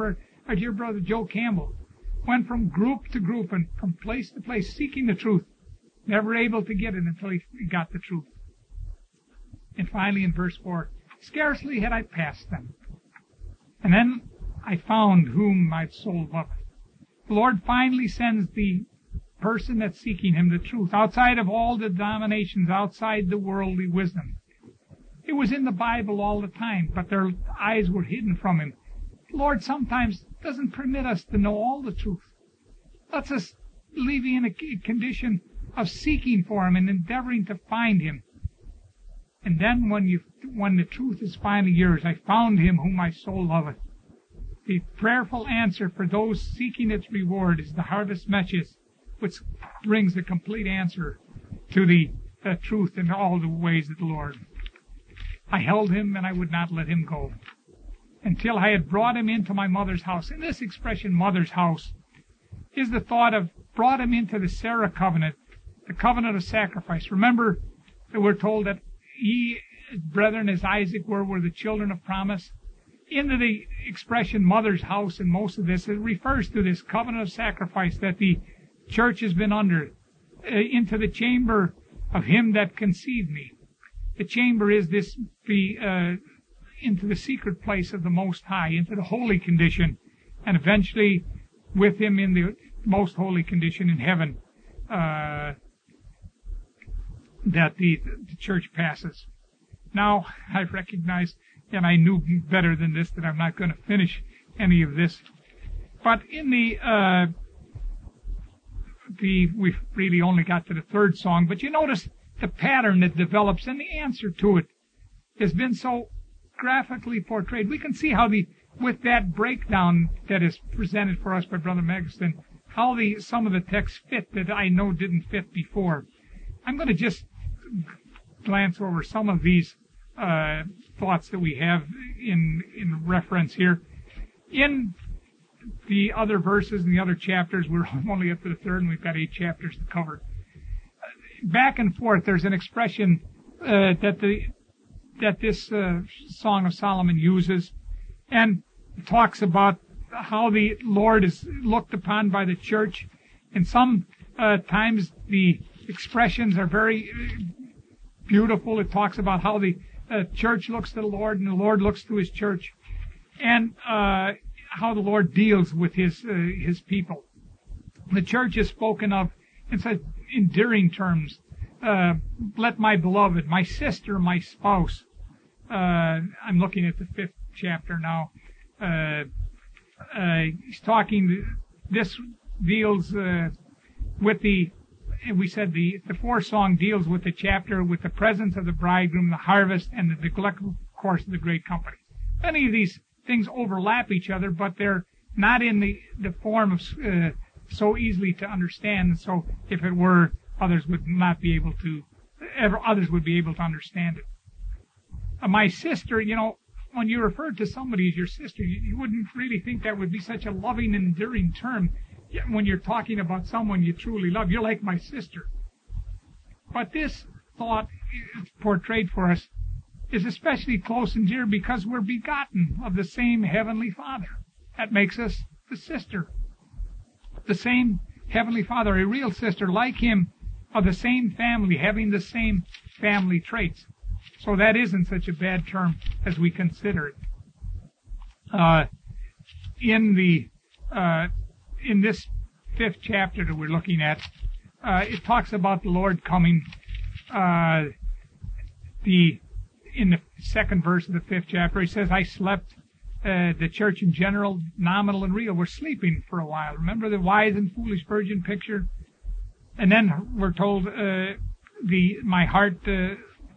our dear brother Joe Campbell, went from group to group and from place to place seeking the truth, never able to get it until he got the truth. And finally in verse four, scarcely had I passed them, and then I found whom my soul loveth. The Lord finally sends the person that's seeking Him the truth, outside of all the denominations, outside the worldly wisdom. It was in the Bible all the time, but their eyes were hidden from Him. The Lord sometimes doesn't permit us to know all the truth. Lets us live in a condition of seeking for Him and endeavoring to find Him. And then when you, when the truth is finally yours, I found Him whom my soul loveth. The prayerful answer for those seeking its reward is the harvest message, which brings the complete answer to the, the truth in all the ways of the Lord. I held Him and I would not let Him go until I had brought Him into my mother's house. And this expression, mother's house, is the thought of brought Him into the Sarah covenant, the covenant of sacrifice. Remember that we're told that ye, brethren, as Isaac were, were the children of promise. Into the expression mother's house in most of this, it refers to this covenant of sacrifice that the church has been under, uh, into the chamber of Him that conceived me. The chamber is this, the, uh, into the secret place of the Most High, into the holy condition, and eventually with Him in the most holy condition in heaven, uh, that the, the church passes. Now, I recognize, and I knew better than this, that I'm not going to finish any of this. But in the, uh, the, we've really only got to the third song, but you notice the pattern that develops, and the answer to it has been so graphically portrayed. We can see how the, with that breakdown that is presented for us by Brother Megiston, how the, some of the texts fit that I know didn't fit before. I'm going to just glance over some of these uh, thoughts that we have in in reference here. In the other verses and the other chapters, we're only up to the third, and we've got eight chapters to cover. Back and forth, there's an expression uh, that the that this uh, Song of Solomon uses, and talks about how the Lord is looked upon by the church. And some uh, times the expressions are very beautiful. It talks about how the uh, church looks to the Lord and the Lord looks to His church, and uh, how the Lord deals with His uh, His people. The church is spoken of in such endearing terms. Uh, let my beloved, my sister, my spouse. Uh, I'm looking at the fifth chapter now. Uh, uh, he's talking, this deals uh, with the, we said the, the fourth song deals with the chapter with the presence of the bridegroom, the harvest, and the delectable course of the great company. Many of these things overlap each other, but they're not in the, the form of uh, so easily to understand. So if it were, others would not be able to, ever, others would be able to understand it. Uh, my sister, you know, when you refer to somebody as your sister, you, you wouldn't really think that would be such a loving and endearing term. When you're talking about someone you truly love, you're like my sister. But this thought portrayed for us is especially close and dear because we're begotten of the same Heavenly Father. That makes us the sister. The same Heavenly Father, a real sister like Him, of the same family, having the same family traits. So that isn't such a bad term as we consider it. Uh, in the uh, in this fifth chapter that we're looking at, uh, it talks about the Lord coming. Uh, the in the second verse of the fifth chapter, He says, "I slept." Uh, the church in general, nominal and real, we're sleeping for a while. Remember the wise and foolish virgin picture? And then we're told, uh, the my heart, uh,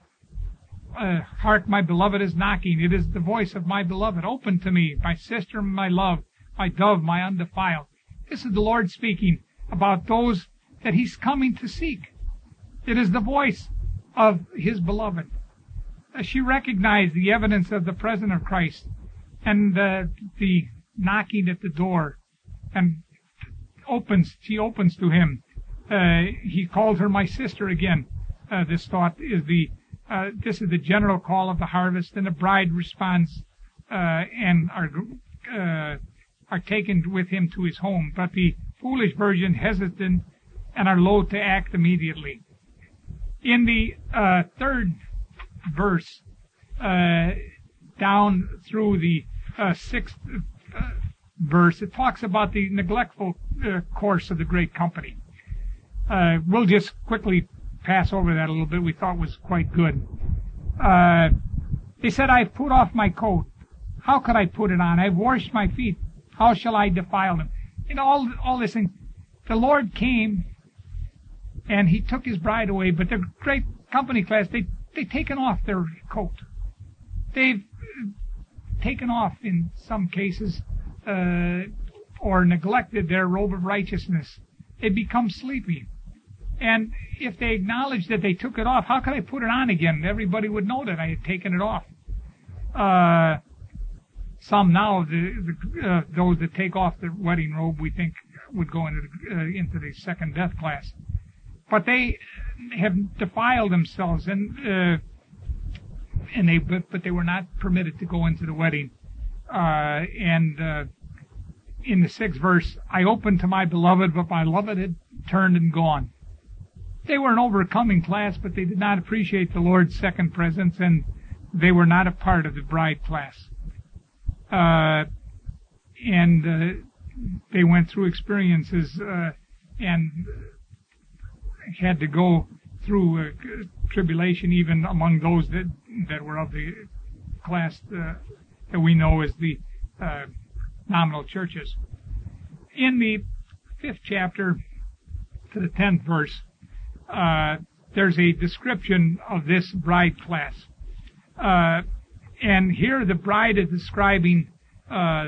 uh, heart, my beloved is knocking. It is the voice of my beloved. Open to me, my sister, my love, my dove, my undefiled. This is the Lord speaking about those that He's coming to seek. It is the voice of His beloved. Uh, she recognized the evidence of the presence of Christ and uh, the knocking at the door, and opens. She opens to Him. Uh, he called her my sister again. Uh, this thought is the uh, this is the general call of the harvest, and the bride responds uh, and our uh, are taken with him to his home, but the foolish virgin hesitant and are loath to act immediately. In the uh, third verse, uh, down through the uh, sixth uh, verse, it talks about the neglectful uh, course of the great company. Uh, we'll just quickly pass over that a little bit. We thought it was quite good. Uh, they said, I've put off my coat. How could I put it on? I've washed my feet. How shall I defile them? You know, all, all this thing. The Lord came and he took his bride away, but the great company class, they, they've taken off their coat. They've taken off, in some cases, uh, or neglected their robe of righteousness. They become sleepy. And if they acknowledge that they took it off, how could I put it on again? Everybody would know that I had taken it off. Uh, some now, the, the, uh, those that take off the wedding robe, we think would go into the, uh, into the second death class. But they have defiled themselves, and uh, and they but, but they were not permitted to go into the wedding. Uh, and uh, in the sixth verse, I opened to my beloved, but my beloved had turned and gone. They were an overcoming class, but they did not appreciate the Lord's second presence, and they were not a part of the bride class. Uh, and uh, they went through experiences uh, and had to go through uh, tribulation, even among those that that were of the class uh, that we know as the uh, nominal churches. In the fifth chapter to the tenth verse, uh, there's a description of this bride class. Uh, and here the bride is describing uh,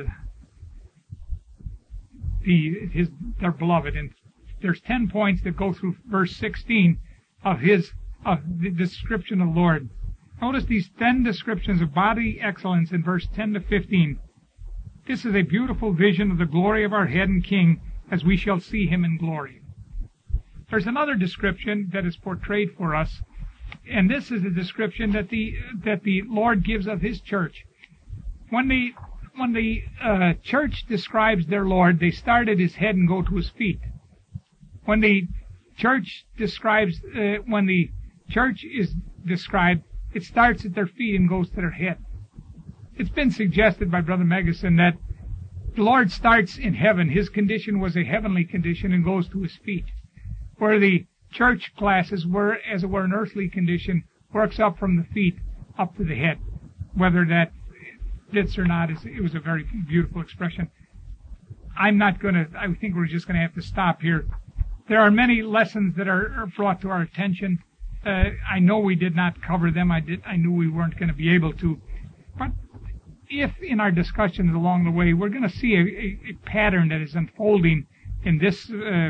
the his their beloved, and there's ten points that go through verse sixteen of his of the description of the Lord. Notice these ten descriptions of bodily excellence in verse ten to fifteen. This is a beautiful vision of the glory of our head and King, as we shall see him in glory. There's another description that is portrayed for us, and this is a description that the that the Lord gives of his church. When the when the uh, church describes their Lord, they start at his head and go to his feet. When the church describes, uh, when the church is described, it starts at their feet and goes to their head. It's been suggested by Brother Megason that the Lord starts in heaven. His condition was a heavenly condition and goes to his feet. Where the church classes were, as it were, an earthly condition, works up from the feet up to the head. Whether that fits or not, is it was a very beautiful expression. I'm not going to, I think we're just going to have to stop here. There are many lessons that are brought to our attention. Uh, I know we did not cover them. I did. I knew we weren't going to be able to. But if in our discussions along the way we're going to see a, a, a pattern that is unfolding in this uh,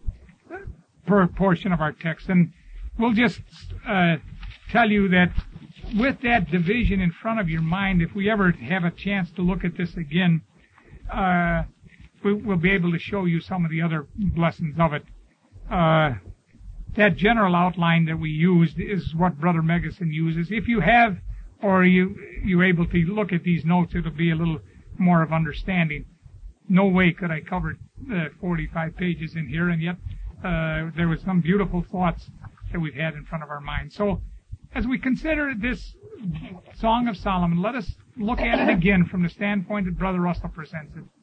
per portion of our text, and we'll just uh, tell you that with that division in front of your mind, if we ever have a chance to look at this again, uh, we, we'll be able to show you some of the other lessons of it. Uh, that general outline that we used is what Brother Megason uses. If you have, or you, you're able to look at these notes, it'll be a little more of understanding. No way could I cover uh, forty-five pages in here, and yet uh, there was some beautiful thoughts that we've had in front of our minds. So, as we consider this Song of Solomon, let us look at it again from the standpoint that Brother Russell presents it.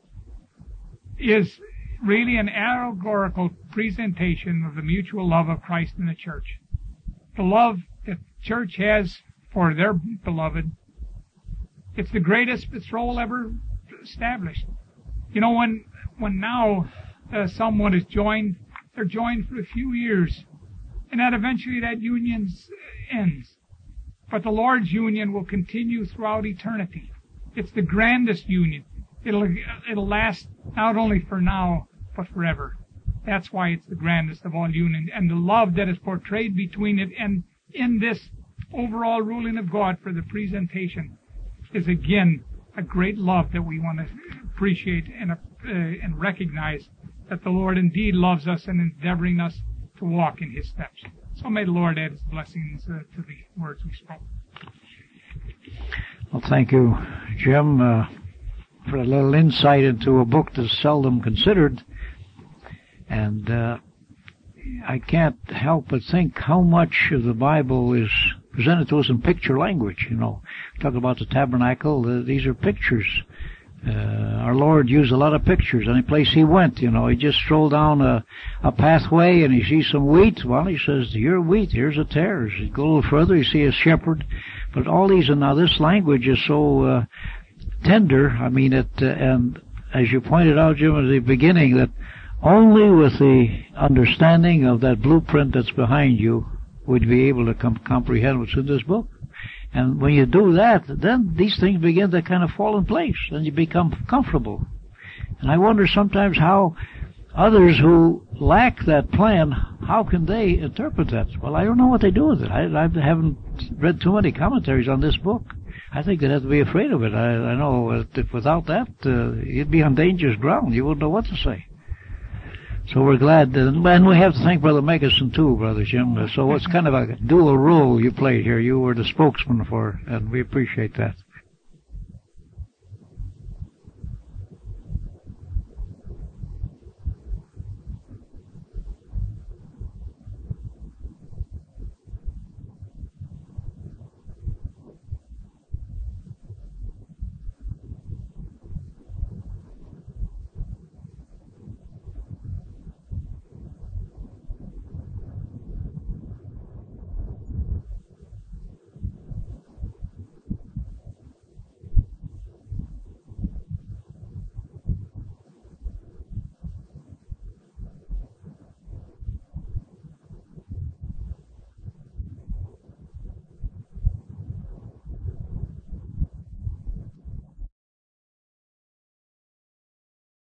Is really an allegorical presentation of the mutual love of Christ and the church. The love that the church has for their beloved, it's the greatest betrothal ever established. You know, when when now uh, someone is joined, they're joined for a few years, and that eventually that union ends. But the Lord's union will continue throughout eternity. It's the grandest union. It'll it'll last not only for now, but forever. That's why it's the grandest of all unions. And the love that is portrayed between it and in this overall ruling of God for the presentation is again a great love that we want to appreciate and, uh, and recognize that the Lord indeed loves us and endeavoring us to walk in his steps. So may the Lord add his blessings uh, to the words we spoke. Well, thank you, Jim. Uh, for a little insight into a book that's seldom considered. And uh, I can't help but think how much of the Bible is presented to us in picture language. You know, talk about the tabernacle. Uh, these are pictures. Uh, our Lord used a lot of pictures. Any place he went, you know, he just strolled down a, a pathway and he sees some wheat. Well, he says, "Here wheat, here's a tares." He go a little further, you see a shepherd. But all these, and now this language is so uh, tender. I mean, it, uh, and as you pointed out, Jim, at the beginning, that only with the understanding of that blueprint that's behind you would you be able to com- comprehend what's in this book. And when you do that, then these things begin to kind of fall in place, and you become comfortable. And I wonder sometimes how others who lack that plan, how can they interpret that? Well, I don't know what they do with it. I, I haven't read too many commentaries on this book. I think they'd have to be afraid of it. I, I know that without that, uh, you'd be on dangerous ground. You wouldn't know what to say. So we're glad, that, and we have to thank Brother Megason too, Brother Jim. So it's kind of a dual role you played here. You were the spokesman for, and we appreciate that.